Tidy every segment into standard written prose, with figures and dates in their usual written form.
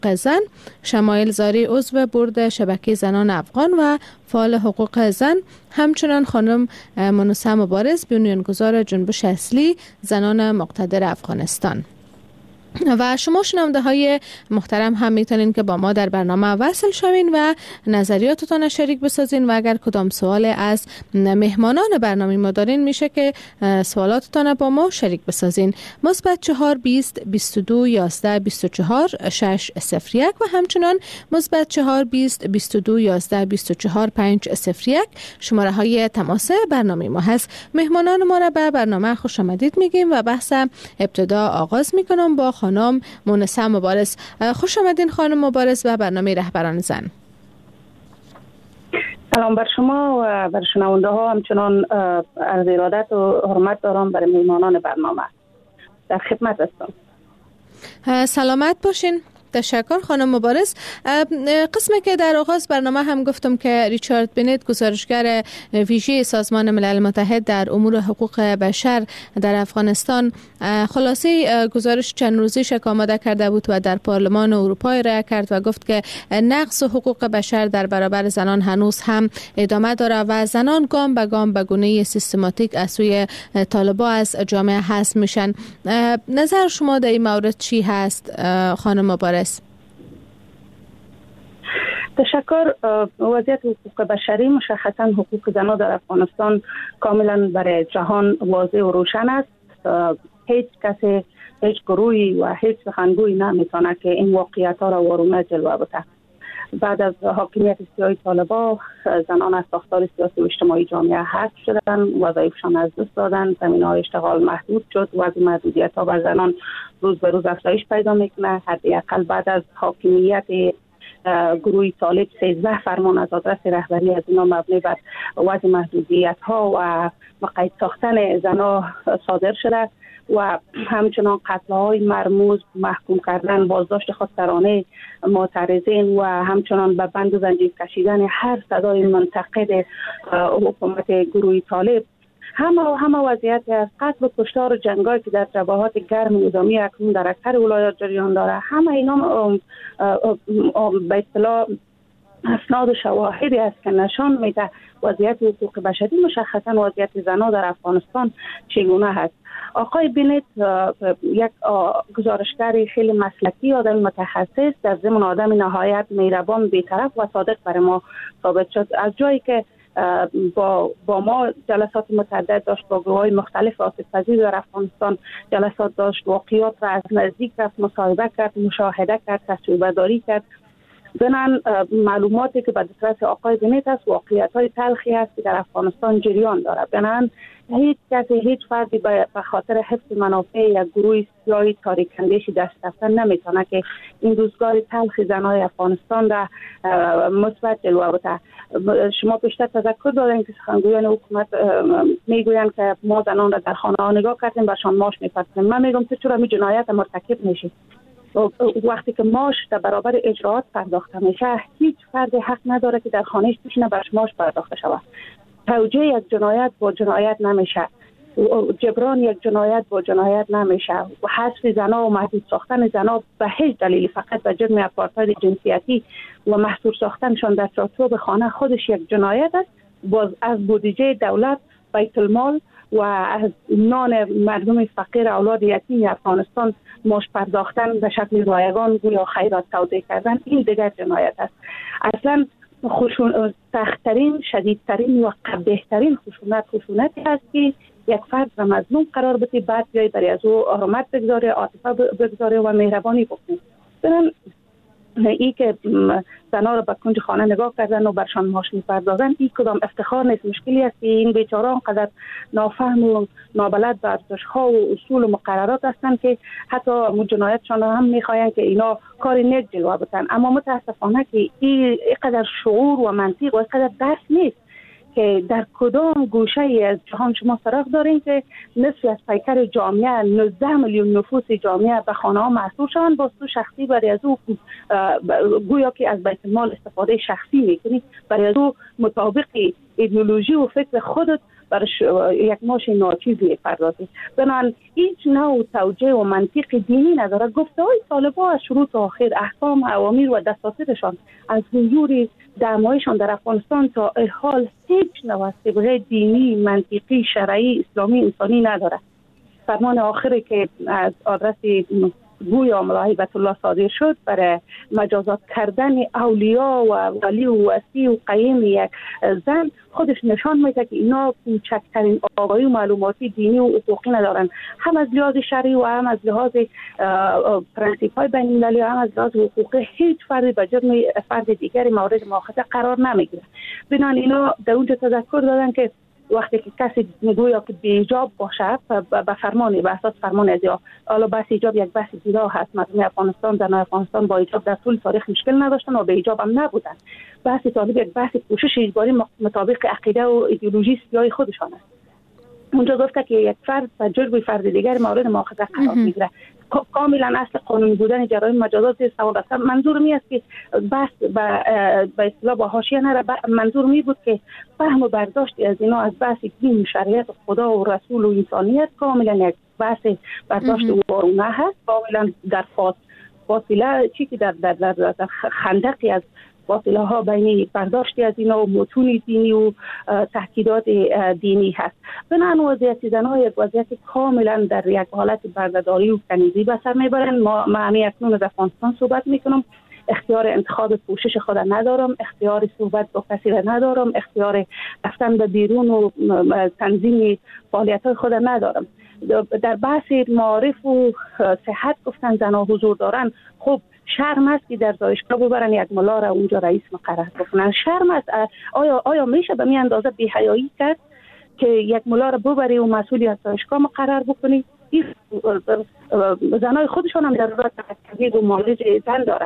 حقوق زن، شمایل زاری عضو بورد شبکه زنان افغان و فعال حقوق زن، همچنان خانم منوسه مبارز بنیانگذار جنبش اصلی زنان مقتدر افغانستان. و شما شنونده های محترم هم میتونین که با ما در برنامه وصل شوین و نظریاتتان شریک بسازین و اگر کدام سوال از مهمانان برنامه ما دارین میشه که سوالاتتان با ما شریک بسازین. +4 20 22 11 24 601 و همچنان +4 20 22 11 24 501 شماره های تماس برنامه ما هست. مهمانان ما را به برنامه خوش آمدید میگیم و بحث ابتدا آغاز میکنم با خانم منوسه مبارز. خوش آمدین خانم مبارز و برنامه رهبران زن. سلام بر شما و بر شنونده ها، همچنان عرض ارادت و حرمت دارم برای مهمانان برنامه. در خدمت هستم. سلامت باشین. تشکر خانم مبارز. قسمی که در آغاز برنامه هم گفتم که ریچارد بنت، گزارشگر ویژه سازمان ملل متحد در امور حقوق بشر در افغانستان، خلاصه گزارش چند روزیش که آماده کرده بود و در پارلمان اروپا ارائه کرد و گفت که نقض حقوق بشر در برابر زنان هنوز هم ادامه داره و زنان گام به گام به گونه سیستماتیک از سوی طالبان از جامعه حذف میشن. نظر شما در این مورد چی هست خانم مبارز؟ تشکر. وضعیت حقوق بشری، مشخصا حقوق زنان در افغانستان، کاملا برای جهان واضح و روشن است. هیچ کسی، هیچ گروهی و هیچ سخنگویی نمیتونه که این واقعیت ها را وارونه جلوه بده. بعد از حاکمیت سیاسی طالبان، زنان از ساختار سیاسی و اجتماعی جامعه حذف شدن، وظایفشان از دست دادن، زمینه‌های اشتغال محدود شد، وضع محدودیت ها بر زنان روز به روز افزایش پیدا میکنه. حداقل بعد از حاکمیت گروه طالب 13 فرمان از آدرس رهبری از اینا مبنی بر وضع محدودیت ها و مقید ساختن زنان صادر شده و همچنان قتل‌های مرموز، محکوم کردن، بازداشت خودسرانه معترضین و همچنان به بند و زنجیر کشیدن هر صدای منتقد حکومت گروه طالب. همه وضعیت از قتل و کشتار و جنگایی که در جبهات گرم نظامی اکنون در اکثر ولایات جریان داره، همه اینا به اصطلاح اسناد و شواهدی است که نشان میده وضعیت حقوق بشری، مشخصا وضعیت زنان در افغانستان چگونه هست. آقای بنت یک گزارشگر خیلی مسلکی، آدم متخصص، در ضمن آدم نهایت مهربان، بی‌طرف و صادق برای ما ثابت شد. از جایی که با ما جلسات متعدد داشت، با گروه‌های مختلف آسیب پذیر در افغانستان جلسات داشت، واقعیات را از نزدیک رفت، مصاحبه کرد، مشاهده کرد، تجربه داری کرد. ضمن معلوماتی که به دسترس آقای بنت است، واقعیت‌های تلخی است که در افغانستان جریان دارد. بنابراین هیچ کسی، هیچ فردی به خاطر حفظ منافع یک گروه سیاسی تاریک اندیشی دست رفتن نمیتونه که این روزگار تلخ زنای افغانستان را مثبت جلوه بده. شما بیشتر تذکر دارین که سخنگویان حکومت میگویند که ما زنان را در خانه ها نگاه کردیم، برشان ماش می‌پردازیم. من میگم تو چرا می جنایت مرتکب میشی؟ وقتی که ماش در برابر اجراات پرداخته میشه، هیچ فرد حق نداره که در خانهش بشینه برش ماش پرداخته شود. توجیه یک جنایت با جنایت نمیشه، جبران یک جنایت با جنایت نمیشه. حذف زنا و محدود ساختن زنا به هیچ دلیلی فقط به جرم آپارتاید جنسیتی و محصور ساختنشان در چارچوب خانه خودش یک جنایت است. باز از بودجه دولت، بیت المال و از نان مردم فقیر اولاد یتیم افغانستان ماش پرداختن به شکل رایگان یا خیرات توزیع کردن، این دیگر جنایت است. اصلا سخت‌ترین، شدیدترین و قبیح‌ترین خشونتی است که یک فرد را مظلوم قرار بده، بعد بیای برای از او حرمت بگذاره، عاطفه بگذاره و مهربانی بکنه. برن ای که زنها را به کنج خانه نگاه کردن و برشان ماش می‌پردازن، این کدام افتخار نیست. مشکلی است که این بیچاره‌ها انقدر نافهم و نابلد به ارزش‌ها و اصول و مقررات هستند که حتی جنایتشان هم می‌خواهند که اینا کار نیک جلوه بدن. اما متاسفانه که این اینقدر شعور و منطق و اینقدر درک نیست که در کدام گوشه ای از جهان شما سراغ دارین که نصفی از پیکر جامعه، 19 میلیون نفوس جامعه به خانه ها محصور شوند، با تو شخصی برای از او گویا که از بیت المال استفاده شخصی میکنی، برای از او مطابق ایدئولوژی و فکر خودت برش یک معاش ناچیز میپردازه. بنابراین هیچ نوع توجیه و منطق دینی نداره. گفته‌های طالبان از شروع تا آخر، احکام، اوامر و دساتیرشان از حضور دعوایشان در افغانستان تا حال هیچ نوع صبغه دینی، منطقی، شرعی، اسلامی، انسانی نداره. فرمان آخری که از آدرس گویا ملا هیبت الله صادر شد برای مجازات کردن اولیاء و ولی و وصی و قیم یک زن خودش نشان میده که اینا کوچکترین آگاهی و معلوماتی دینی و حقوقی ندارن، هم از لحاظ شرعی و هم از لحاظ پرنسیپ های بین المللی و هم از لحاظ حقوقی. هیچ فردی به جرم فرد دیگری مورد مؤاخذه قرار نمیگیره. بنابراین اینا در اونجا تذکر دادن که وقتی که کسی میگویا که بی‌حجاب باشه به فرمانی، به اساس فرمان از یا حالا بحث حجاب یک بحث جدا هست. مردم افغانستان در افغانستان با حجاب در طول تاریخ مشکل نداشتن و به حجاب هم نبودن. بحث طالب یک بحث پوشش اجباری مطابق عقیده و ایدئولوژی سیاسی خودشان است. اونجا گفته که یک فرد به جرم فرد دیگر مورد مؤاخذه قرار میگیره. کاملا اصل قانونی بودن جرایم مجازات سوال است. منظور می است که بس به اصطلاح با حاشیه نره. منظور می بود که فهم و برداشت از اینا از بحث دین، شریعت خدا و رسول و انسانیت کاملا یک بحث برداشت وارونه هست. کاملا در فاصله چی که در خندقی از فاصله ها بین برداشتی از اینا و متون دینی و تاکیدات دینی هست. بنابراین وضعیت زنها یک وضعیت کاملا در یک حالت بردهداری و کنیزی به سر میبرن. من اکنون از افغانستان صحبت میکنم. اختیار انتخاب پوشش خود ندارم، اختیار صحبت با کسی را ندارم، اختیار رفتن به بیرون و تنظیم فعالیت های خود ندارم. در بحث معارف و صحت گفتن زنها حضور دارن. خب شرم است که در دانشگاه ببرن یک ملا را اونجا رئیس مقرر بکنن. شرم است. آیا میشه به این اندازه بی‌حیایی کرد که یک ملا را ببری و مسئولی از دانشگاه مقرر بکنی؟ زنای خودشان هم ضرورت تحقیق و معالج زن دارن.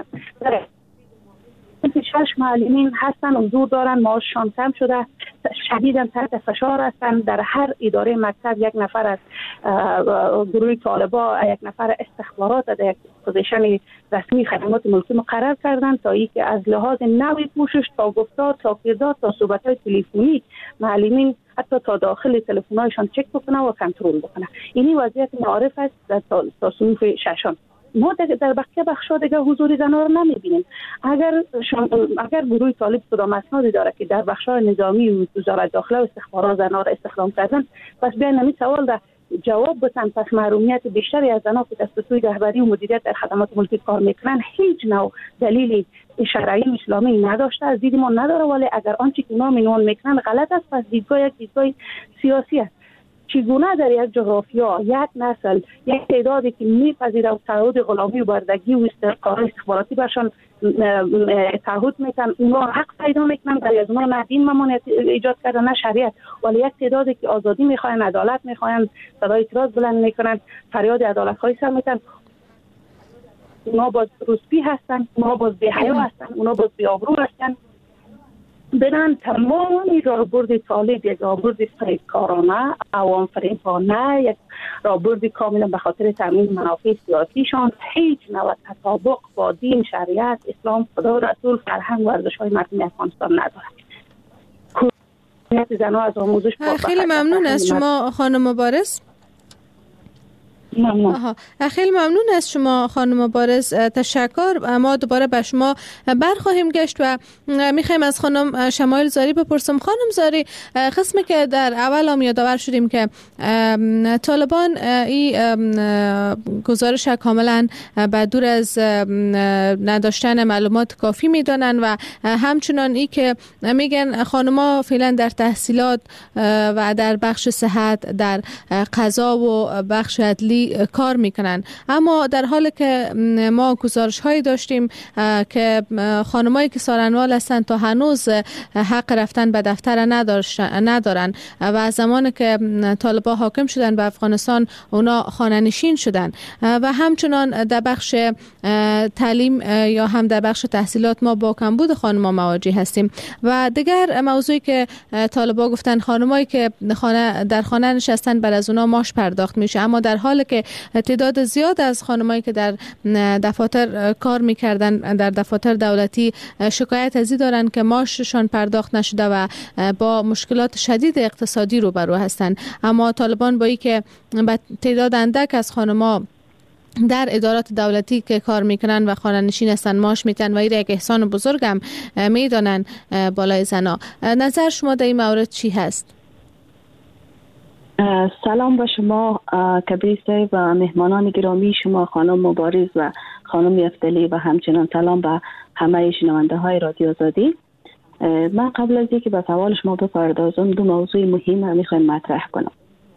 6 معلمین هستن، حضور دارن، معاششان کم شده، شدیداً تحت فشار هستن. در هر اداره مکتب یک نفر از گروه طالبا، یک نفر استخبارات در یک پوزیشن رسمی خدمات ملکی مقرر کردن تا اینکه از لحاظ نوع پوشش تا گفتار تا کردار تا صحبت‌های تلفنی معلمین حتی تا داخل تلفن‌هایشان چک بکنه و کنترل بکنه. اینی وضعیت معارف است تا صنوف ششم. ما در بقیه بخش‌ها دیگه حضور زن‌ها رو نمی‌بینیم. اگر گروه طالب کدام اسنادی داره که در بخش‌های نظامی و وزارت داخله و استخبارات زن‌ها را استخدام کردن، پس بیاین همین سوال را جواب بدن. پس محرومیت بیشتری از زن‌ها که دست سوی رهبری و مدیریت در خدمات ملکی کار میکنن هیچ نوع دلیل شرعی و اسلامی نداشته، از دید ما نداره. ولی اگر آنچه که اونا مینوان میکنن غلط است، پس دیدگاه سیاسی است. چگونه در یک جغرافیا یک نسل یک تعدادی که میپذیره و تعهد غلامی و بردگی و استخباراتی برشان تعهد میکنن، اونا حق پیدا میکنن، برای از اونا نه دین ممانعت ایجاد کردن نه شریعت، ولی یک تعدادی که آزادی میخواین، عدالت میخواین، صدای اعتراض بلند میکنن، فریاد عدالت خواهی سر میکنن، اونا باز روسپی هستن، اونا باز بی‌حیا هستن، اونا باز بی‌آبرو هستن. بنان تمامی راهبرد طالب یک راهبرد فریبکارانه، عوام فریبانه، یک راهبرد کاملا به خاطر تامین منافع سیاسیشان، هیچ نوع تطابق با دین، شریعت، اسلام، خدا و رسول، فرهنگ و ارزش‌های مردم افغانستان ندارد. خیلی ممنون از شما خانم مبارز. خیلی ممنون از شما خانم مبارز، تشکر. ما دوباره به شما برخواهیم گشت و میخوایم از خانم شمایل زاری بپرسم. خانم زاری، قسمی که در اول هم یادآور شدیم که طالبان این گزارش کاملا به دور از نداشتن معلومات کافی میدانن و همچنان ای که میگن خانم‌ها فعلا در تحصیلات و در بخش صحت، در قضا و بخش عدلی کار میکنن، اما در حالی که ما گزارش هایی داشتیم که خانمایی که سارنوال هستن تا هنوز حق رفتن به دفتر ندارن و زمانی که طالبان حاکم شدن به افغانستان اونا خانه نشین شدن و همچنان در بخش تعلیم یا هم در بخش تحصیلات ما با کمبود خانم‌ها مواجه هستیم. و دیگر موضوعی که طالبان گفتن خانمایی که در خانه نشستن بر از اونا ماش پرداخت میشه، اما در حالی که که تعداد زیاد از خانمایی که در دفاتر کار میکردن در دفاتر دولتی شکایت از این دارن که معاششان پرداخت نشده و با مشکلات شدید اقتصادی روبرو هستند. اما طالبان با اینکه تعداد اندک از خانم‌ها در ادارات دولتی که کار میکنن و خانه نشین هستن معاش میتن و این یک احسان بزرگ هم میدانن بالای زنا. نظر شما در این مورد چی هست؟ سلام به شما کبیر صاحب و مهمانان گرامی شما خانم مبارز و خانم افتلی و همچنان سلام به همه شنونده های رادیو آزادی. من قبل از اینکه به سوال شما بپردازم دو موضوع مهم میخوایم مطرح کنم.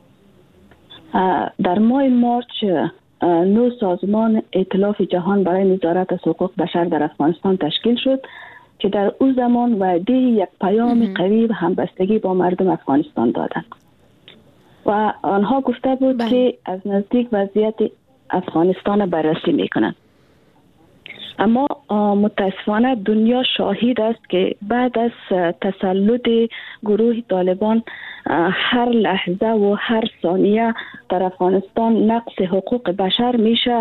در ماه مارچ نو سازمان ائتلاف جهان برای نظارت از حقوق بشر در افغانستان تشکیل شد که در او زمان وعده یک پیام قوی و همبستگی با مردم افغانستان دادند و آنها گفته بود که از نزدیک وضعیت افغانستان بررسی میکنند. اما متاسفانه دنیا شاهد است که بعد از تسلط گروه طالبان هر لحظه و هر ثانیه در افغانستان نقض حقوق بشر میشه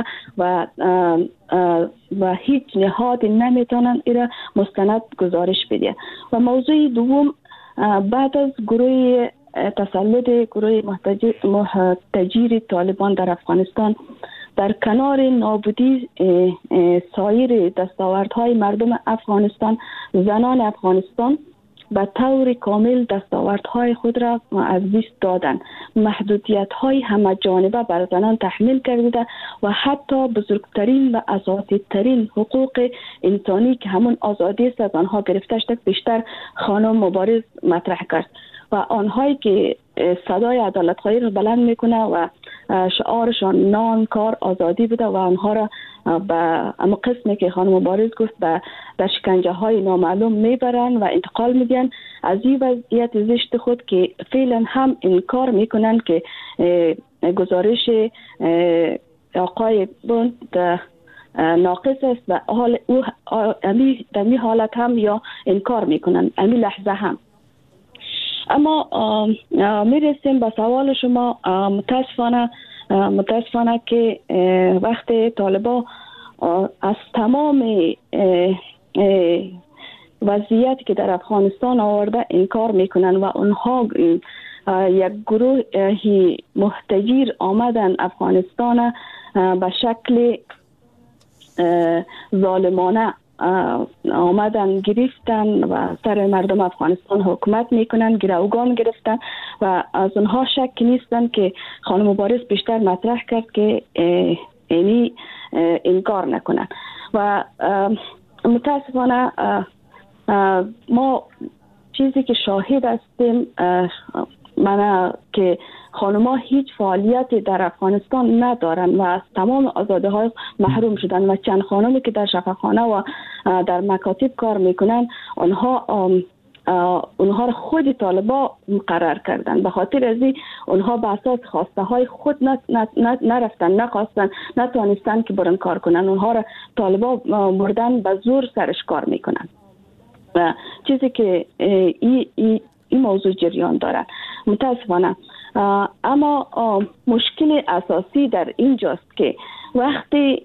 و هیچ نهادی نمیتونن ایره مستند گزارش بده. و موضوع دوم، بعد از گروه تسلط گروه محتجر طالبان در افغانستان در کنار نابودی سایر دستاوردهای مردم افغانستان، زنان افغانستان به طور کامل دستاوردهای خود را از دست دادند. محدودیت‌های همه جانبه بر زنان تحمیل کرده و حتی بزرگترین و اساسی ترین حقوق انسانی که همون آزادی است از آنها گرفته شده بیشتر خانم مبارز مطرح کرد و آنهایی که صدای عدالت‌خواهی را بلند میکنه و شعارشان نان کار آزادی بوده و آنها را به اما قسمی که خانم مبارز گفت در شکنجه های نامعلوم میبرن و انتقال میدن. از این وضعیت زشت خود که فعلا هم انکار میکنن که گزارش آقای بوند ناقص است و حال او در این حالت هم یا انکار میکنن امی لحظه هم. اما میرسیم به سوال شما. متاسفانه که وقت طالبان از تمام وضعیتی که در افغانستان آورده انکار میکنن و اونها یک گروه محتجر آمدن افغانستان به شکل ظالمانه آمدن گرفتن و سر مردم افغانستان حکومت میکنن، گروگان گرفتن و از اونها شک نیستن که خانم مبارز بیشتر مطرح کرد که اینی انکار نکنن. و متاسفانه ما چیزی که شاهد هستیم منه که خانم‌ها هیچ فعالیتی در افغانستان ندارن و از تمام آزادی‌های محروم شدن و چند خانمی که در شفاخانه و در مکاتب کار میکنن اونها را خود طالبان مقرر کردن. به خاطر از این اونها به اساس خواسته های خود نرفتن، نخواستن، نتوانستن که برن کار کنن. اونها را طالبان بردن به زور سرش کار میکنن و چیزی که این موضوع جریان داره متاسفانه. اما مشکل اساسی در اینجاست که وقتی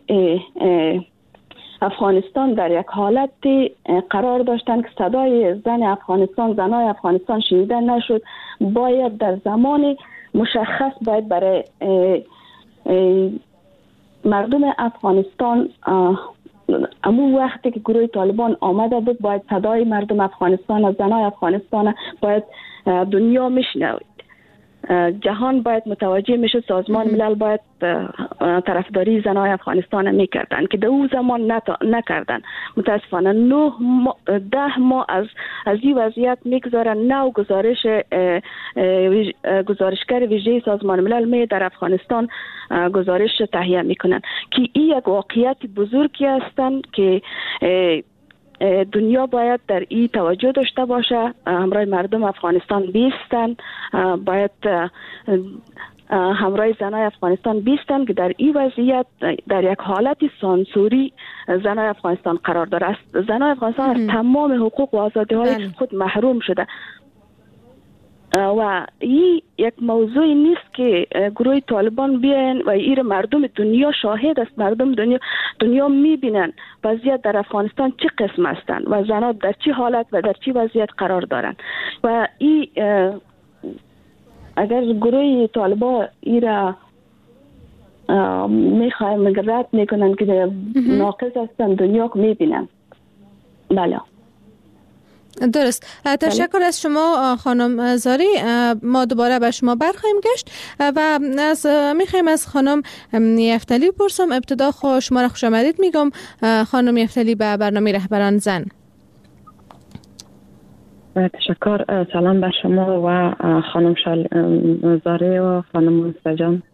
افغانستان در یک حالت قرار داشتن که صدای زنای افغانستان شنیده نشد، باید در زمان مشخص باید برای مردم افغانستان اما وقتی که گروه طالبان آمده بود باید صدای مردم افغانستان از زنای افغانستان باید دنیا میشنوید، جهان باید متوجه میشه، سازمان ملل باید طرفداری زنای افغانستان میکردن که در اون زمان نکردن. متاسفانه 10 ماه از این وضعیت میگذارن. نو گزارشگر ویژه سازمان ملل می در افغانستان گزارش تهیه میکنن که این یک واقعیت بزرگی هستند که دنیا باید در این توجه داشته باشه، همراه مردم افغانستان بیستن، باید همراه زنای افغانستان بیستن که در این وضعیت در یک حالت سانسوری زنای افغانستان قرار داره. زنای افغانستان از تمام حقوق و آزادی های خود محروم شده. و این یک موضوع نیست که گروه طالبان بیاین و این مردم دنیا شاهد است. مردم دنیا میبینن وضعیت در افغانستان چه قسم هستند و زنان در چه حالت و در چه وضعیت قرار دارند و این اگر گروه طالبان این را میخوایم رد میکنن که ناقص هستند دنیا میبینن. بله درست. تشکر از شما خانم زاری. ما دوباره به شما برخواهیم گشت و میخوایم از خانم یفتلی پرسم. ابتدا شما را خوش آمدید میگم خانم یفتلی به برنامه رهبران زن. تشکر. سلام بر شما و خانم زاری و خانم مستجان.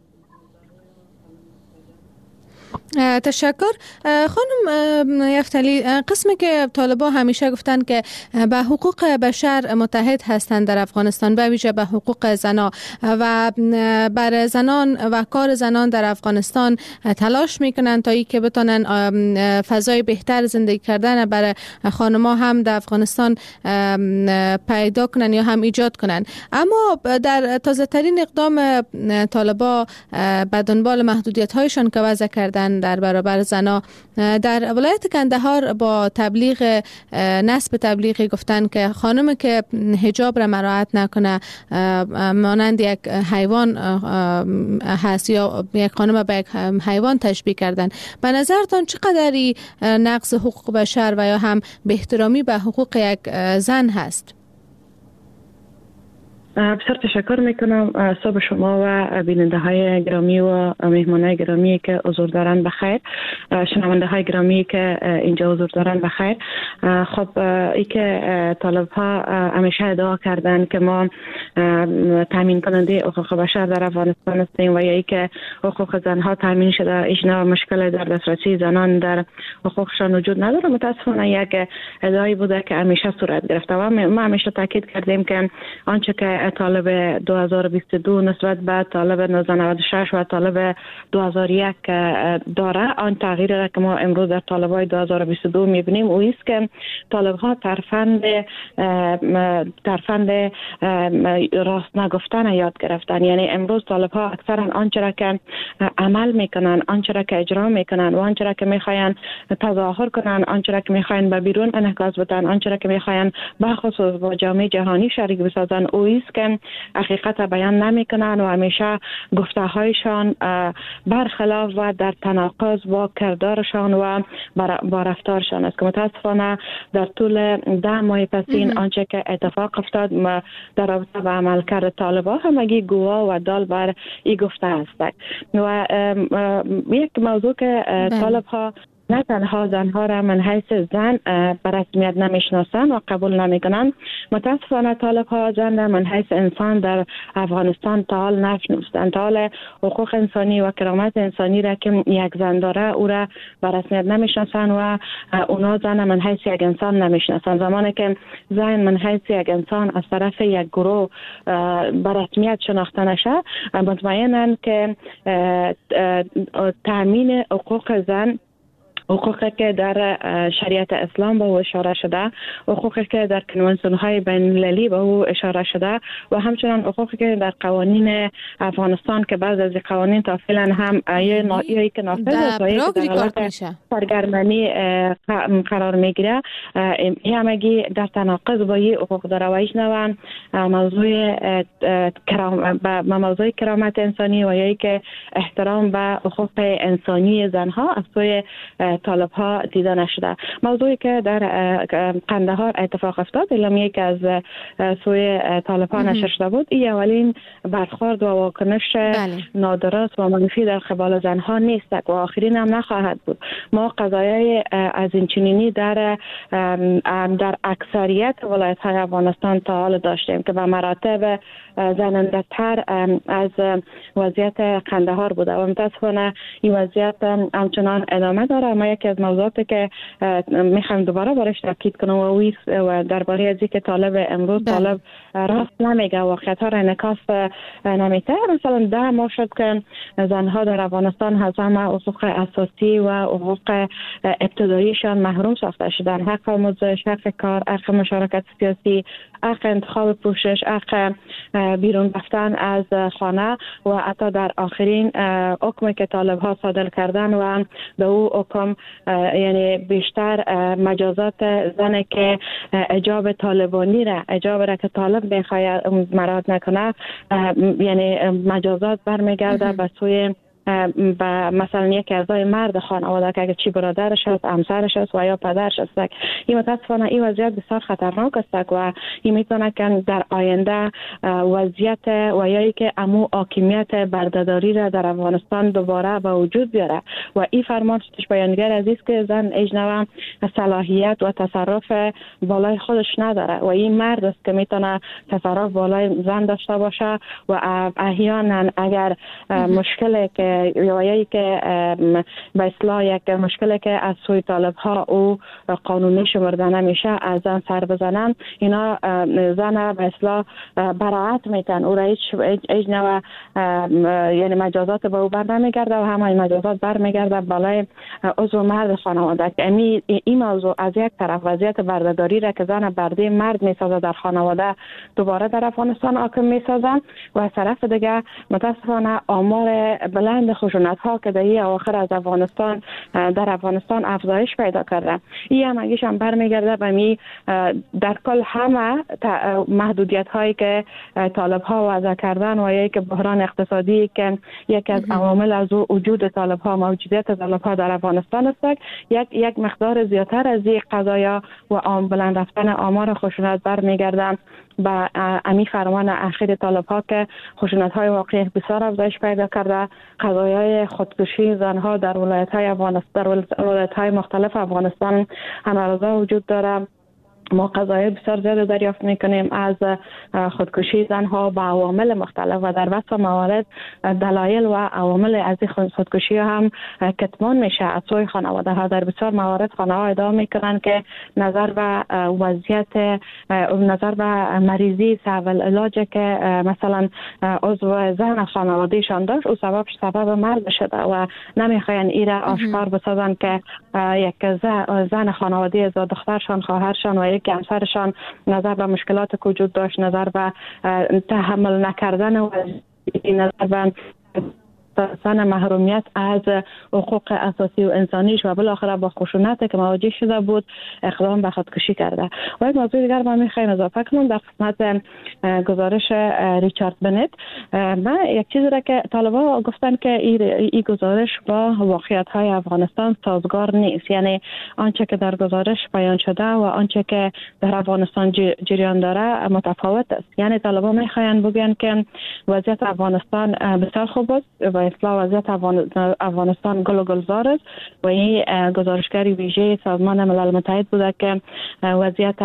تشکر. خانم یفتلی، قسمی که طالبان همیشه گفتن که به حقوق بشر متحد هستند در افغانستان، به ویژه به حقوق زنان و بر زنان و کار زنان در افغانستان تلاش میکنن تا ای که بتونن فضای بهتر زندگی کردن برای خانم‌ها هم در افغانستان پیدا کنن یا هم ایجاد کنن. اما در تازه ترین اقدام طالبان به دنبال محدودیت هایشان که وضع کردن در برابر زنا در ولایت کندهار با تبلیغ نصب تبلیغی گفتن که خانم که حجاب را مراعات نکنه مانند یک حیوان هست یا یک خانم به یک حیوان تشبیه کردن. به نظرتان چقدری نقض حقوق بشر و یا هم بی‌احترامی به حقوق یک زن هست؟ بسیار تشکر میکنم. صبح شما و بیننده های گرامی و مهمانای گرامی که حضور دارن بخیر، شنونده های گرامی که اینجا حضور دارن بخیر. خب ای که طالب ها همیشه ادعا کردن که ما تامین کننده حقوق بشر در افغانستان هستیم و یا ای که حقوق زنها تامین شده، هیچ نوع مشکل در دسترسی زنان در حقوقشان وجود نداره. متاسفانه یک ادعایی بوده که همیشه صورت گرفته و ما همیشه تاکید کردیم که آنچه که طالب 2022 نسبت به طالب 1996 و طالب 2001 داره، آن تغییری را که ما امروز در طالبای 2022 میبینیم او است که طالب ها ترفند راست نگفتن یاد گرفتن. یعنی امروز طالب ها اکثرا آنچه را که عمل میکنن، آنچه را که اجرا میکنن و آنچه را که میخواین تظاهر کنن، آنچه را که میخواین به بیرون انعکاس بدن، آنچه را که میخواین به خصوص با جامعه جهانی شریک بسازن، او است که حقیقت بیان نمیکنن و همیشه گفته هایشان برخلاف و در تناقض با کردارشان و با رفتارشان است که متاسفانه در طول 10 ماه پسین آنچه که اتفاق افتاد در رابطه با عملکرد طالبان همگی گواه و دال بر این گفته است. و یک موضوع که طالب ها نه تنها زنها را من حیث زن به رسمیت نمیشناسن و قبول نمیکنن، متاسفانه طالب ها زن را من حیث انسان در افغانستان تا حال نشناختند. تا حال حقوق انسانی و کرامت انسانی را که یک زن داره او را به رسمیت نمیشناسن و اونا زن من حیث یک انسان نمیشناسن. زمانی که زن من حیث یک انسان از طرف یک گروه به رسمیت شناخته نشه، مطمئنن که تامین حقوق زن، حقوقی که در شریعت اسلام به او اشاره شده، حقوقی که در کنوانسیون‌های بین‌المللی به او اشاره شده و همچنین حقوقی که در قوانین افغانستان که بعض از قوانین فعلا هم یا که نافذ است و یا در حالت سرگرمی قرار میگیره، همگی در تناقض با این حقوق داره و هیچ نوع موضوع کرامت انسانی و یا که احترام به حقوق انسانی زنها از سوی طالب ها دیده نشده. موضوعی که در قندهار اتفاق افتاد اعلامیه که از سوی طالب ها نشر شده بود، این اولین برخورد و واکنش نادرست و منفی در قبال زنها نیست و آخرین هم نخواهد بود. ما قضایای از این چنینی در اکثریت ولایت های افغانستان تا حال داشتیم که به مراتب زننده تر از وضعیت قندهار بوده و متاسفانه این وضعیت همچنان ادامه داره. ما یکی از موضوعاتی که میخوام دوباره برش تاکید کنم و درباره از اینکه طالب امروز طالب راست نمیگه، واقعیت ها را انعکاس نمیده. مثلا 10 ماه شد که زنها در افغانستان از همه حقوق اساسی و حقوق ابتداییشان محروم ساخته شدن. حق آموزش، حق کار، حق مشارکت سیاسی، حق انتخاب پوشش، حق بیرون رفتن از خانه و حتی در آخرین حکمی که طالب ها صادر کردن و به او حکم یعنی بیشتر مجازات زنی که اجاب طالبانی را که طالب میخواید مراد نکنه یعنی مجازات برمیگرده به سوی و مثلا یک اعضای مرد خانواده که اگر چی برادرش است، همسرش است و یا پدرش است. این متاسفانه این وضعیت بسیار خطرناک است و این میتونه که در آینده وضعیت و یا که امو حاکمیت بردهداری را در افغانستان دوباره به وجود بیاره و این فرمان شدش بیانگر عزیز که زن اجنبی صلاحیت و تصرف بالای خودش نداره و این مرد است که میتونه تصرف بالای زن داشته باشه و احیانا اگر مشکلی که یا که به اصطلاح یک مشکلی که از سوی طالب ها او قانونی شمرده نمیشه از زن سر بزنن، اینا زن به اصطلاح براعت میتن او را هیچ نوع یعنی مجازات به او بر نمیگرده و همه این مجازات برمیگرده بالای عضو مرد خانواده. این موضوع از یک طرف وضعیت بردهداری را که زن برده مرد میسازه در خانواده دوباره در افغانستان حاکم میسازن و از طرف دیگه متاسفانه آمار بلند خشونت ها که در اواخر از افغانستان در افغانستان افزایش پیدا کرده. این همگیش هم برمیگرده به می در کل همه محدودیت هایی که طالب ها وضع کردن و یک بحران اقتصادی که یکی از عوامل از وجود طالب ها موجودیت طالب ها در افغانستان است، یک مقدار زیادتر از این قضایا و بلند رفتن آمار خشونت برمیگرده با امی فرمان اخیر طالب ها که خشونت های واقعی بسیار افزایش پیدا کرده. قضایای خودکشی زنها در ولایت های افغانستان در ولایت های مختلف افغانستان هنوز وجود داره. ما قضایای بسیار زیاد دریافت میکنیم از خودکشی زنها با عوامل مختلف و در وسط موارد دلایل و عوامل از خودکشی هم کتمان میشه از سوی خانواده ها. در بسیار موارد خانواده ها ادعا میکنن که نظر به وضعیت نظر به مریضی سبب علاج که مثلا عضو زن خانوادهشان داشت او سبب مرگ شده و نمیخواین این را آشکار بسازن که یک زن خانواده از دخترشان خواهرشان و که همسرشان نظر به مشکلات که وجود داشت، نظر به تحمل نکردن و نظر به محرومیت از حقوق اساسی و انسانیش و بالاخره با خشونت که مواجه شده بود اقدام به خودکشی کرده. و یک موضوع دیگر ما میخوایم اضافه کنم در قسمت گزارش ریچارد بنت. من یک چیزی را که طالبان گفتن که این گزارش با واقعیت های افغانستان سازگار نیست، یعنی آنچه که در گزارش بیان شده و آنچه که در افغانستان جریان داره متفاوت است. یعنی طالبان میخواین بگن که وضعیت افغانستان بسیار خوب است و اصلاح وضعیت افغانستان گل و گلزار است و این گزارشگری ویژه سازمان ملل متحد بوده که وضعیت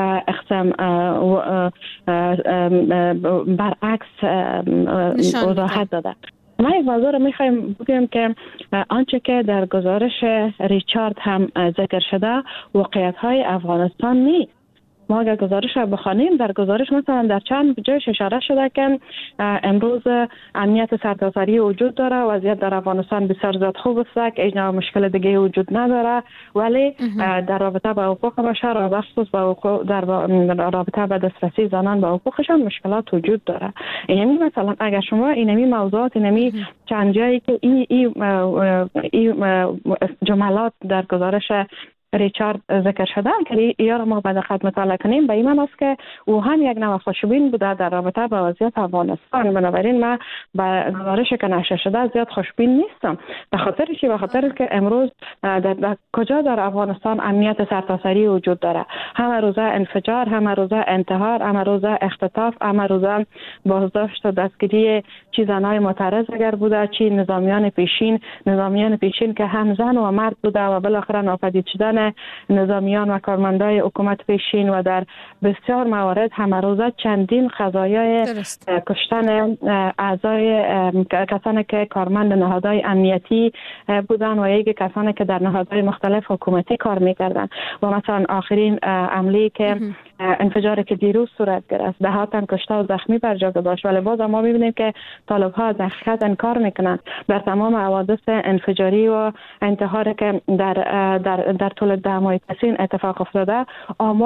برعکس وضاحت داده. ما یک موضوع را میخوایم بگیم که آنچه که در گزارش ریچارد هم ذکر شده واقعیت های افغانستان نیست. ما اگر گزارش را بخوانیم در گزارش مثلا در چند جایش اشاره شده که امروز امنیت سرتاسری وجود داره، وضعیت در افغانستان بسیار زیاد خوب است، هیچ نوع مشکل دیگه وجود نداره، ولی در رابطه با حقوق بشر و خصوص در رابطه با دسترسی زنان به حقوقشان مشکلات وجود داره. یعنی مثلا اگر شما اینمی موضوعات اینمی چند جایی که این جملات در گزارش ریچارد ذکر شده که یا ما به دقت مطالعه کنیم به این معنی است که او هم یک نوع خوشبین بوده در رابطه با وضعیت افغانستان. بنابراین من به گزارشی که نشر شده زیاد خوشبین نیستم. به خاطر که امروز در کجا در افغانستان امنیت سرتاسری وجود داره؟ همه روزه انفجار، همه روزه انتحار، همه روزه اختطاف، همه روزه بازداشت و دستگیری چی زنای معترض اگر بوده، چی نظامیان پیشین که هم زن و مرد بوده و بالاخره ناپدید شدن نظامیان و کارمندای حکومت پیشین و در بسیار موارد همه روزه چندین قضایای کشتن اعضای کسانی که کارمند نهادهای امنیتی بودن و یک کسانی که در نهادهای مختلف حکومتی کار میکردن و مثلا آخرین عملی که انفجاری که دیروز صورت گرفت دهات تن کشته و زخمی بر جا گذاشت، ولی باز ما میبینیم که طالب ها از حقیقت انکار میکنند. در تمام حوادث انفجاری و انتحاری که در طول 10 ماه پسین اتفاق افتاده آمار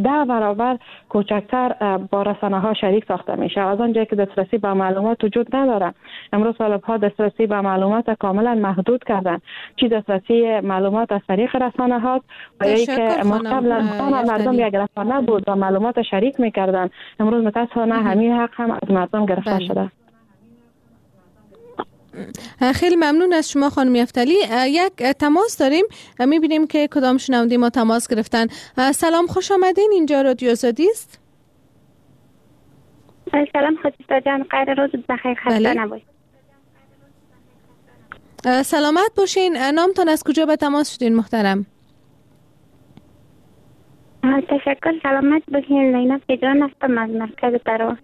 10 برابر کوچکتر با رسانه‌ها شریک ساخته میشه. از آنجایی که دسترسی به معلومات وجود نداره، امروز طالب‌ها دسترسی به معلومات کاملا محدود کردن. چی دسترسی معلومات از طریق رسانه‌ها و یا که ما قبلا مردم یک رسانه بود و معلومات شریک میکردن، امروز متأسفانه همین حق هم از مردم گرفته شده. خیلی ممنون از شما خانم یفتلی. یک تماس داریم، میبینیم که کدام شنونده ما تماس گرفتن. سلام، خوش آمدین، اینجا رادیو آزادی است. سلام خدیجه جان، خیر روزت بخیر، خسته نباشید. سلامت باشین. نامتان از کجا به تماس شدین محترم؟ تشکر، سلامت باشین. لینا فیجان هستم از مرکز تراس.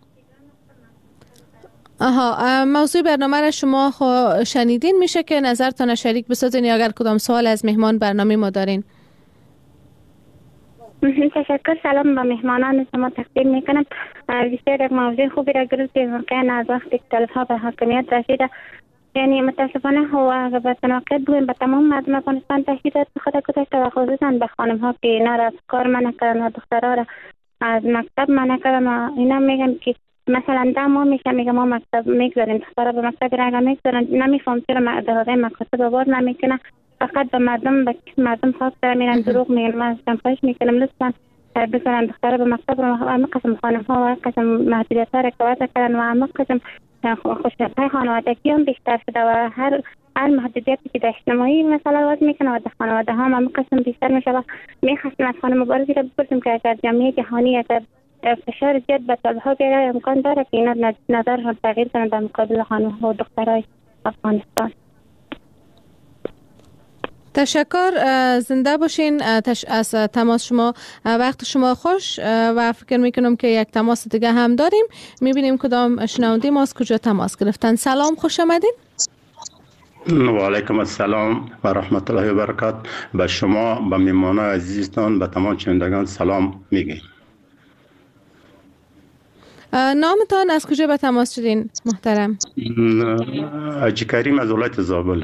موضوع برنامه را شما شنیدین، میشه که نظرتان شریک بسازین یا اگر کدام سوال از مهمان برنامه ما دارین؟ تشکر، سلام به مهمانان شما تقدیم میکنم. بسیار یک موضوع خوبی را گرفتید. واقعا از وقتی که طالب‌ها به حاکمیت رسیده، یعنی متاسفانه هو به تناقض بودن به تمام مردم افغانستان تهدیدات خود گذاشته و خصوصا به خانم ها که اینا را از کار منع کردن و دخترها را از مکتب منع کردن و اینا میگن که مثلا 10 ماه میشه میگه ما مکتب میگذاریم، دخترها به مکتب رنگ میگذارن. نمیفهم چرا دروازه مکاتب باز نمیکنه، فقط به مردم خاص میرن دروغ میگن. من کمپاش میکنم لطفا بزنن دخترها به مکتب رو. همه قسم خانم ها و قسم محدودیت ها رکوات کردن و همه قسم خوشنطهای خانوادگی هم بیشتر شده و هر محدودیتی که در اجتماعی مثلا وضع میکنه و در خانواده ها هم قسم بیشتر میشه. و میخواستم از خانم مبارزی را بپرسیم که اگر جامعه جهانی اگر فشار زیاد به طالب‌ها بیاره، امکان داره که اینا نظرشون تغییر کنه در مقابل خانم‌ها و دخترای افغانستان. تشکر، زنده باشین. از تماس شما، وقت شما خوش و فکر میکنم که یک تماس دیگه هم داریم. میبینیم کدام شنونده ما از کجا تماس گرفتن. سلام، خوش آمدین. و علیکم السلام و رحمت الله و برکات. به شما، به مهمانان عزیزتان، به تمام شنوندگان سلام میگیم. نامتان، از کجا به تماس شدین محترم؟ حاجی کریم از ولایت زابل.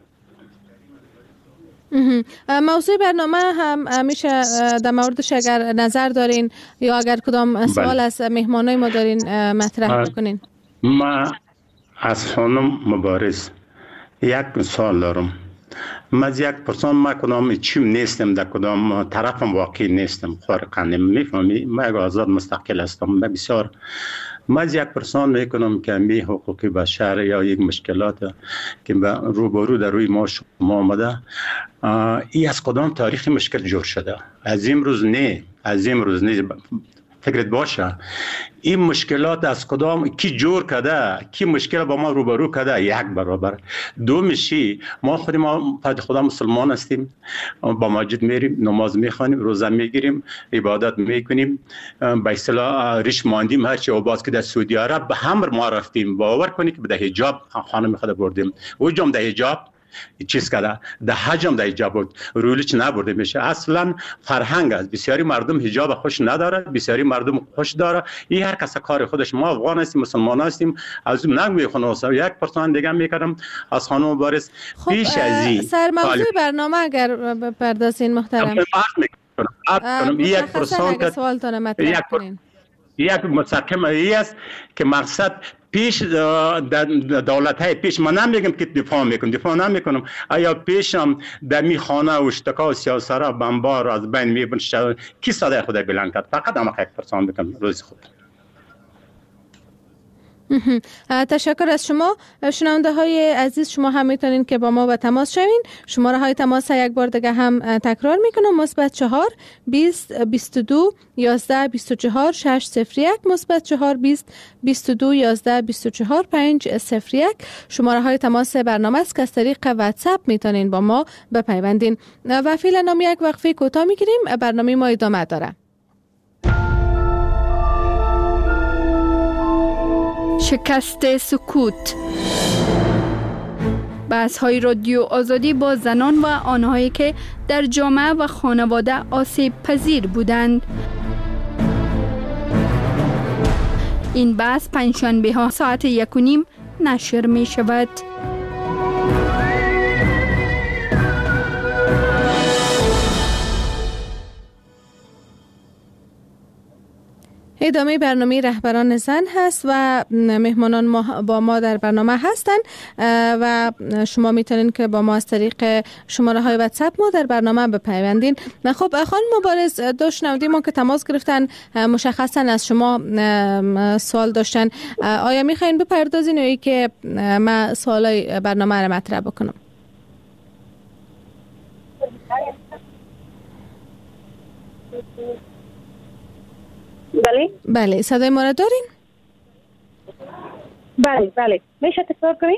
موضوع برنامه هم میشه در موردش اگر نظر دارین یا اگر کدام سوال از مهمانای ما دارین مطرح بکنین. ما از خانم مبارز یک سوال دارم. من یک پرسان ما کدام چیم نیستم، در کدام طرفم واقعی نیستم، فارقا میفهمی. ما یک آزاد مستقل هستم. من بسیار از یک پرسان میکنم که می حقوق بشر یا یک مشکلات که روبرو در روی ما آمده، این از کدام تاریخی مشکل جور شده؟ از امروز نه، فکرت باشه این مشکلات از کدام کی جور کرده، کی مشکل با ما روبرو کرده؟ یک برابر. دومشی ما خدا مسلمان هستیم، با مسجد میریم، نماز میخوانیم، روزه میگیریم، عبادت میکنیم، به اصطلاح ریش ماندیم. هرچی باز که در سعودی عرب به همر ما رفتیم، باور کنید که به حجاب خانم خود بردیم، او جام در حجاب چیز کرده، در حج هم در حجاب بود، رولش نبرده میشه. اصلا فرهنگ است. بسیاری مردم حجاب خوش نداره، بسیاری مردم خوش داره. این هر کس کار خودش. ما افغان هستیم، مسلمان هستیم، از اون نمیخونه. یک پرسان دیگه میکردم از خانم مبارز. پیش از این سر موضوع برنامه اگر بپردازین محترم. یک پرسان که سوالتون مطرح کنین. یک مستقیم است که مقصد پیش دولت های پیش، من نمیگم که دفاع نمیکنم، آیا پیشم در میخانه و اشتکا و سیاسره بمبار از بین میبرد کی صدای خود بلند کرد؟ فقط هم یک پرسان بکنم روز خود. تشکر از شما. شنونده های عزیز، شما هم میتونین که با ما به تماس شوین. شماره های تماس یک بار دیگه هم تکرار میکنم: +4 20 22 11 24 601 +4 20 22 11 24 501. شماره های تماس برنامه است که از طریق واتساپ میتونین با ما بپیوندین. و فعلا نام یک وقفه کوتاه میگیریم، برنامه ما ادامه داره. شکست سکوت. بحث‌های رادیو آزادی با زنان و آنهایی که در جامعه و خانواده آسیب پذیر بودند. این بحث پنجشنبه ها ساعت 1:30 نشر می شود. ادامه برنامه رهبران زن هست و مهمانان با ما در برنامه هستند و شما میتونین که با ما از طریق شماره های واتساپ ما در برنامه بپیوندین. خب خانم مبارز، دو شنونده ما که تماس گرفتن مشخصا از شما سوال داشتن. آیا میخواین بپردازین یا ای که من سوالای برنامه رو مطرح بکنم؟ بله صدای ما را دارین؟ بله میشه تکرار کنین؟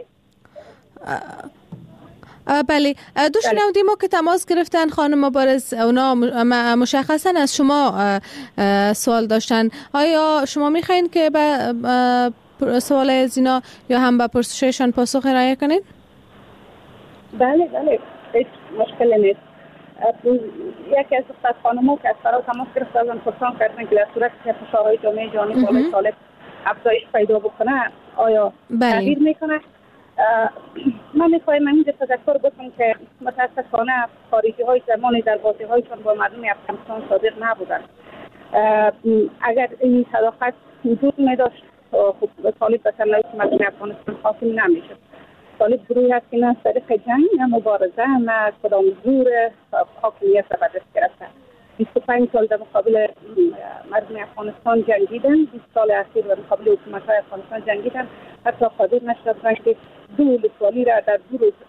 بله، دو شنونده ما که تماس گرفتن خانم مبارز، اونا مشخصا از شما سوال داشتن. آیا شما میخواین که به سوال از اینا یا هم به پرسششان پاسخ ارائه کنین؟ بله هیچ مشکلی نیست. یکی از دختر خانم‌ها که از فرا تماس گرفت ازم پرسان کردن که در صورت که فشارهای جامعه جهانی بالای سال افزایش پیدا بکنه آیا تغییر میکنه؟ من میخوایم من اینجا تذکر بکنم که متاسفانه خارجی های زمانی در بازی هایشان با مردم افغانستان صادق نبودند. اگر این صداقت وجود میداشت خب طالب به سرنوشت مردم افغانستان حاصل نمیشد. طالب گروهی هست که نه از طریق جنگ نه مبارزه نه کدام زور حاکمیت را به دست گرفته. 25 سال در مقابل مردم افغانستان جنگیدن، 20 سال اخیر در مقابل حکومت‌های افغانستان جنگیدن، حتی قادر نشدند که دو ولسوالی را در 2 روز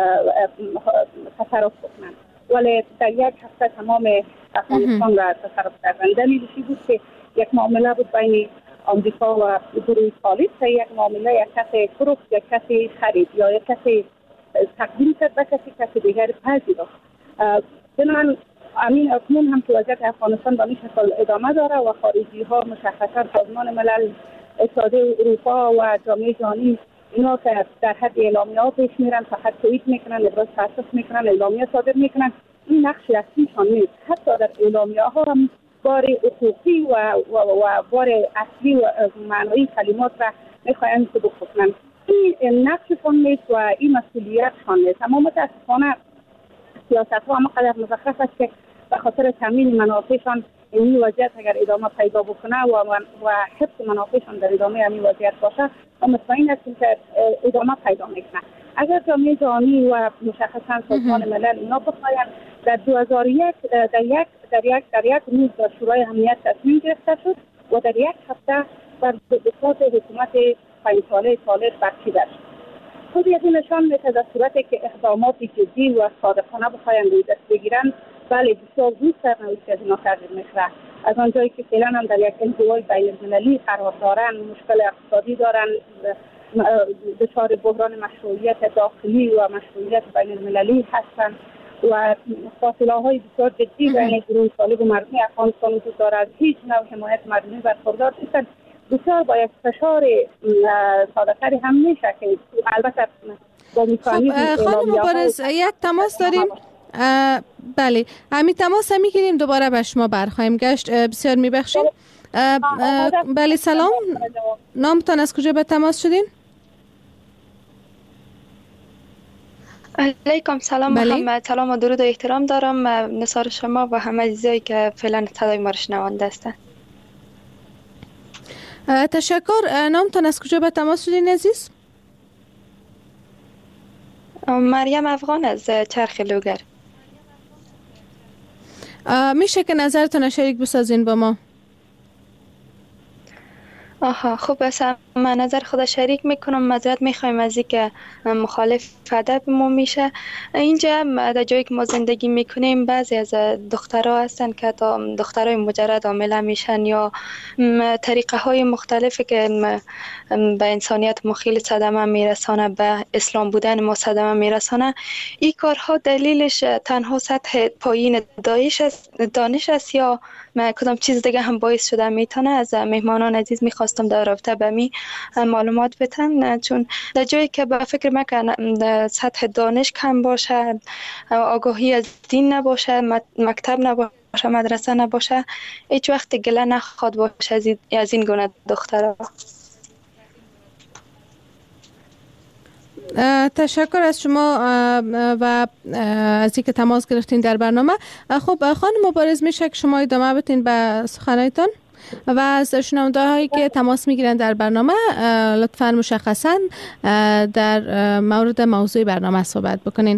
تصرف کنند. ولی در یک هفته تمام افغانستان را تصرف کردند. دلیلش بود که یک معامله بود بین آمریکا و گروه طالب که یک معامله یک کسی فروخت، یک کسی خرید یا یک کسی تقدیم کرد به کسی دیگر پذیرفت. بنابراین امین اکنون هم که وضعیت افغانستان به این شکل ادامه داره و خارجی ها مشخصا سازمان ملل، اتحادیه اروپا و جامعه جهانی اینا که در حد اعلامیه ها پیش میرن، فقط توییت میکنن، ابراز تاسف میکنن، اعلامیه صادر میکنن، این نقش اصلیشان نیست. حتی در اعلامیه ها هم بار حقوقی و بار اصلی و معنایی کلمات را میخواین که بکنن. این نقششان نیست و این مسئولیتشان نیست. اما متاسفانه سیاست ها هم قدر مزخرف است که به خاطر تامین منافعشان این وضعیت اگر ادامه پیدا بکنه و حفظ منافعشان در ادامه این وضعیت باشه و مطمئن هستیم که ادامه پیدا میکنه. اگر جامعه جهانی و مشخصا سازمان ملل اینا بخواین در 2001 در یک روز در شورای امنیت تصمیم گرفته شد و در یک هفته بر اساس حکومت 5 ساله طالب برچیده شد. خود این نشان میده در صورتی که اقدامات جدی و صادقانه بخواین روی دست بگیرن، بله بسیار زود سرنوشت از اینا تغییر میکنه. از آنجایی که فعلا هم در یک انزوای بین‌المللی قرار دارن، مشکل اقتصادی دارن، دچار بحران مشروعیت داخلی و مشروعیت بین‌المللی هستند و فاصله های بسیار جدی بین گروه طالب و مردم افغانستان وجود دارد. از هیچ نوع حمایت مردمی برخوردار نیستند. بسیار با یک فشار ساده‌تری هم میشه که البته با میکانیزم خانم مبارز یک تماس داریم. بله همین تماس هم میگیریم، دوباره به شما برخواهیم گشت. بسیار میبخشیم. بله سلام، نامتان از کجا به تماس شدین؟ علیکم سلام محمد. سلام و درود و احترام دارم نثار شما و همه عزیزایی که فعلا صدای ما رو شنونده هستند. تشکر. نامتان از کجا به تماس شدین عزیز؟ مریم افغان از چرخ لوگر. میشه که نظرتان شریک بسازین با ما؟ خب بس من نظر خود شریک میکنم. معذرت میخوایم از اینکه مخالف ادب ما میشه. اینجا در جایی که ما زندگی میکنیم بعضی از دخترها هستن که تا دخترای مجرد عامله میشن یا طریقه های مختلفی که به انسانیت مخیل صدمه میرسانه، به اسلام بودن ما صدمه میرسانه. این کارها دلیلش تنها سطح پایین دانش است یا کدام چیز دیگه هم باعث شده میتونه؟ از مهمانان عزیز میخواستم در رابطه به می معلومات بدن، چون در جایی که به فکر میکنم سطح دانش کم باشه، آگاهی از دین نباشه، مکتب نباشه، مدرسه نباشه، هیچ وقت گله نخواد باشه از این گونه دخترها. تشکر از شما و از اینکه تماس گرفتین در برنامه. خب خانم مبارز، میشه که شما ادامه بدین به سخنانتان؟ و از شنونده هایی که تماس میگیرن در برنامه لطفاً مشخصاً در مورد موضوع برنامه صحبت بکنین.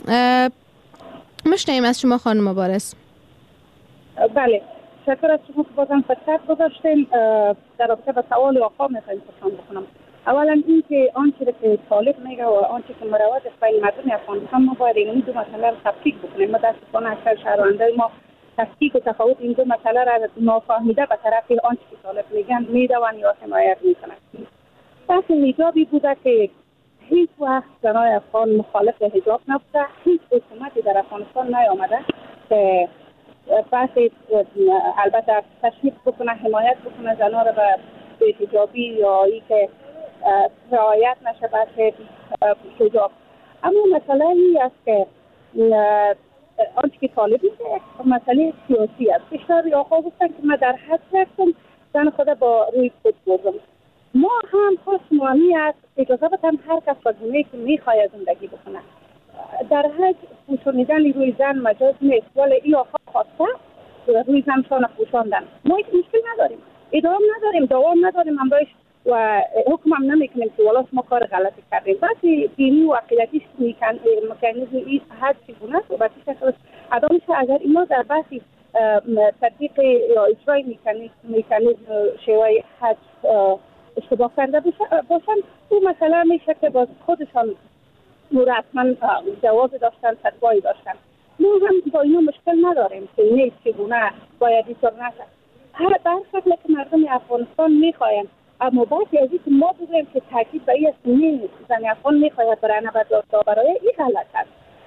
مشنویم از شما خانم مبارز. بله، شکر از شما که بازم فرصت گذاشتین. در رابطه با سوال آقا میخوایم پرسان بکنم. اولا این که آنچه که طالب میگه و آنچه که مروت بین مردم افغانستان، ما باید این دو مسئله رو تفکیک بکنیم. متاسفانه اکثر شهرونده ما تفکیک و تفاوت این دو مسئله را نافهمیده به طرف آنچه که طالب میگن میدوند یا حمایت میکنند. بحث حجابی بوده که هیچ وقت زنای افغان مخالف حجاب نبوده. هیچ حکومتی در افغانستان نیامده که بحث البته تشویق بکنه، حمایت بکنه زنها را به حجابی یا ای که رعایت نشه بحث حجاب. اما مسئله ای است که آنچه که طالب میگه مسئله سیاسی است. بیشتر آقا گفتن که من در حد رفتم زن خود با روی خود بردم. ما هم خواست معنی است اجازه بدم هر کس با گونه که میخواید زندگی بکنه. در حد پوشانیدن روی زن مجاز نیست، ولی این آقا خواسته روی زن شانه پوشاندن. ما هیچ مشکل نداریم، ادامه نداریم، دوام نداریم همراهش و حکم هم نمیکنیم که والا ما کار غلطی کردیم. بس دینی و عقیدتیش مکانیزم این حد چگونه است و بسی شکل ادامش اگر اینا در بحثی تطبیق یا اجرای مکانیزم شیوه حد اشتباه کرده باشن، اون مسئله میشه که باز خودشان رسما جواز داشتن، فتوایی داشتن. ما هم با اینو مشکل نداریم که نیست چگونه باید اینطور نشه. هر شکل که مردم افغانستان میخواین، اما باید از اینکه ما بگوییم که تاکید به این است نیست زن افغان میخواید برای نبرد برای این غلط است.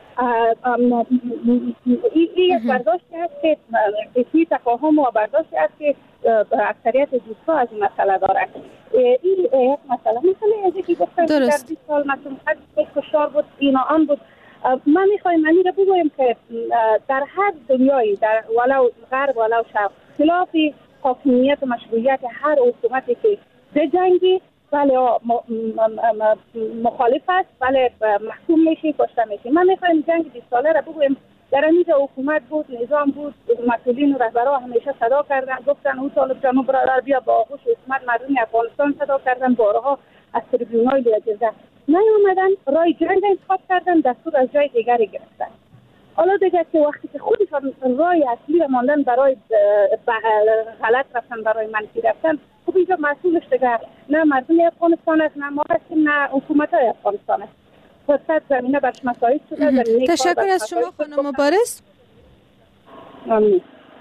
این یک برداشتی است که توی تفاهم و برداشتی است که اکثریت دوستا از این مسئله دارند. این یک مسئله از اینکه گفتن در 20 سال مثلا حد کشتار بود، اینا آن بود. من میخوایم منی را بگویم که در هر دنیایی، در ولو غرب ولو شرق، خلاف حاکمیت و مشروعیت هر حکومتی که بجنگی بله مخالف است، بله محکوم میشی، کشته میشی. من میخوایم جنگ 20 ساله را بگویم در اینجا حکومت بود، نظام بود، مسئولین و رهبرها همیشه صدا کردن، گفتن او طالب جانو برادر بیا با آغوش حکومت مردم افغانستان صدا کردن، بارها از تریبیون‌های لیاجزه نیامدن، رای جنگ انتخاب کردن، دستور از جای دیگری گرفتن. حالا دیگه که وقتی که خودشان رای اصلی را ماندن برای غلط رفتن، برای منفی رفتن، خب اینجا مسئولش دیگه نه مردم افغانستان است، نه ما هستیم، نه حکومت‌های افغانستان است. فرصت زمینه برش مساعد شده. تشکر از شما خانم مبارز. ممنون.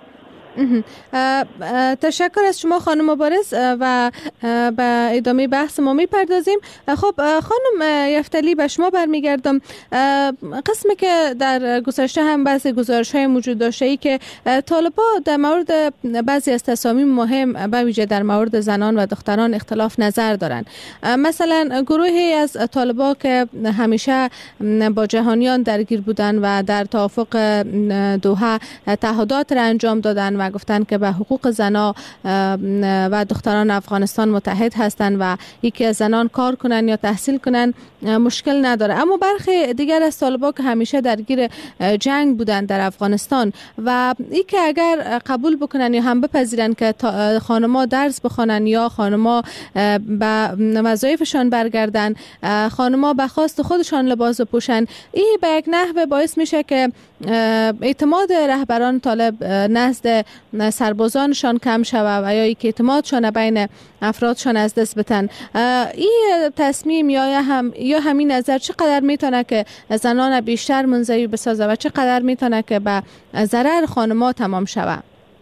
تشکر از شما خانم مبارز و به ادامه بحث ما میپردازیم. خب خانم یفتلی به شما برمیگردم. قسمی که در گذشته هم بعضی گزارش‌های موجود داشته ای که طالبا در مورد بعضی از تصامیم مهم به ویژه در مورد زنان و دختران اختلاف نظر دارند. مثلا گروهی از طالبا که همیشه با جهانیان درگیر بودند و در توافق دوحه تعهدات را انجام دادند و گفتن که به حقوق زنا و دختران افغانستان متحد هستند و یکی از زنان کار کنن یا تحصیل کنن مشکل نداره. اما برخی دیگر از طالبا که همیشه درگیر جنگ بودن در افغانستان و این که اگر قبول بکنن یا هم بپذیرن که خانما درس بخونن یا خانما به وظایفشان برگردن، خانما به خواست خودشان لباس بپوشن، این به یک نحو باعث میشه که اعتماد رهبران طالب نزد سربازانشان کم شود و یا یک اعتمادشان بین افرادشان از دست بتن. این تصمیم یا همین نظر چقدر میتونه که زنان بیشتر منزوی بسازه و چقدر میتونه که به ضرر خانم‌ها تمام شود؟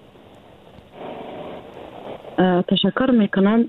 تشکر میکنم.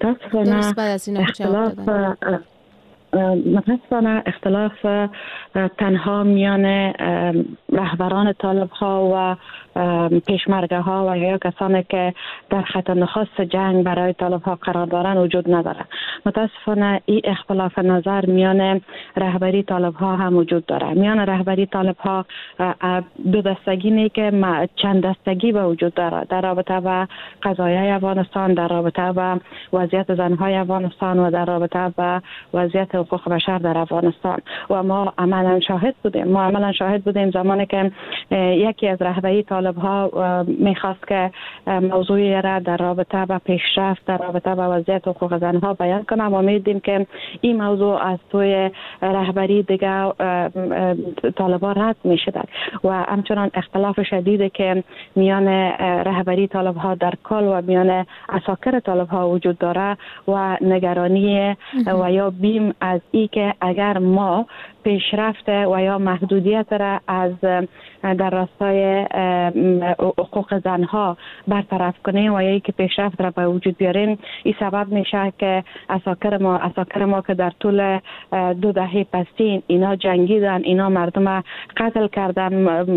متاسفانه اختلاف تنها میان رهبران طالب ها و پیشمرگه ها و یا کسانی که در خط نخست جنگ برای طالب ها قرار دارن وجود نداره. متاسفانه این اختلاف نظر میان رهبری طالب ها هم وجود داره. میان رهبری طالب ها دو دستگی نه که چند دستگی به وجود داره در رابطه با قضایای افغانستان، در رابطه با وضعیت زنهای افغانستان و در رابطه با وضعیت حقوق بشر در افغانستان. و ما عملا شاهد بودیم زمانی که یکی از رهبری طالب طالب ها میخواست که موضوعی را در رابطه با پیشرفت در رابطه با وضعیت حقوق زنها بیان کنم و میدیم که این موضوع از توی رهبری دیگه طالبان رد می شده و همچنان اختلاف شدیدی که میان رهبری طالب ها در کل و میان اساکر طالب ها وجود داره و نگرانی و یا بیم از ای که اگر ما پیشرفت و یا محدودیت را از در راستای حقوق زنها برطرف کنیم و یا که پیشرفت را به وجود بیاریم، این سبب میشه که اساکر ما که در طول 2 دهه پسین اینا جنگیدن، اینا مردم قتل کردن،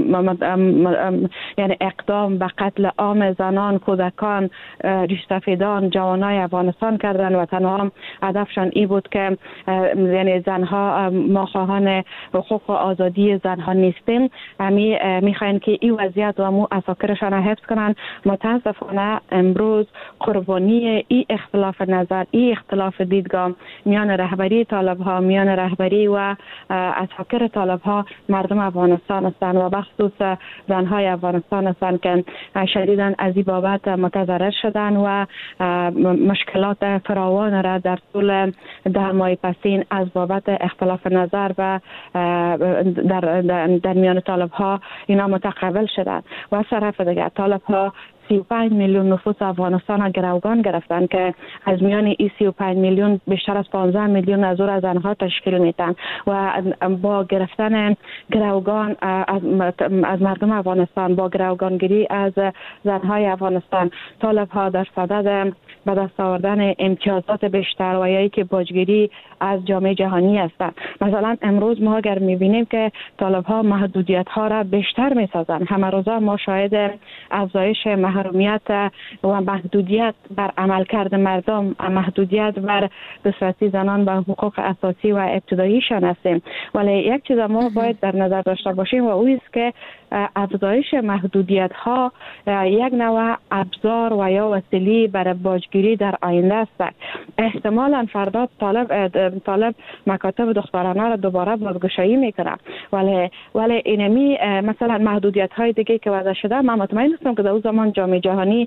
یعنی اقدام به قتل عام زنان، کودکان، ریشسفیدان، جوانای افغانستان کردن و تنها هدفشان این بود که یعنی زنها ما خواهان حقوق و آزادی زنها نیستیم. میخواین که این وضعیت و مو اساکرشان حفظ کنن. متاسفانه امروز قربانی این اختلاف نظر، این اختلاف دیدگاه میان رهبری طالب ها، میان رهبری و اساکر طالب ها مردم افغانستان هستند و بخصوص زنهای افغانستان هستند که شدیداً از این بابت متضرر شدن و مشکلات فراوان را در طول 10 ماه پسین از بابت اختلاف نظر و در میان طالب ها اینا متقابل شدن. و از طرف دیگر طالب ها 35 میلیون نفوس افغانستان گروگان گرفتن که از میان این 35 میلیون بیشتر از 15 میلیون از زنها تشکیل میدن و با گرفتن گروگان از مردم افغانستان، با گروگانگیری از زنهای افغانستان، طالب ها در صدد به دست آوردن امتیازات بیشتر و یا که باجگیری از جامعه جهانی هستند. مثلا امروز ما اگر میبینیم که طالب ها محدودیت ها را بیشتر میسازند، همه روزا ما شاهد افزایش محرومیت و محدودیت بر عملکرد مردم، محدودیت بر دسترسی زنان به حقوق اساسی و ابتداییشان هستیم. ولی یک چیز ما باید در نظر داشته باشیم و او است که افزایش محدودیت ها یک نوع ابزار و یا وسیله برای باجگیری در آینده است. احتمالاً فردا طالب مکاتب دخترانه را دوباره بازگشایی میکنه، ولی اینمی مثلا محدودیت های دیگه که وضع شده، من مطمئن هستم که در اون زمان جامعه جهانی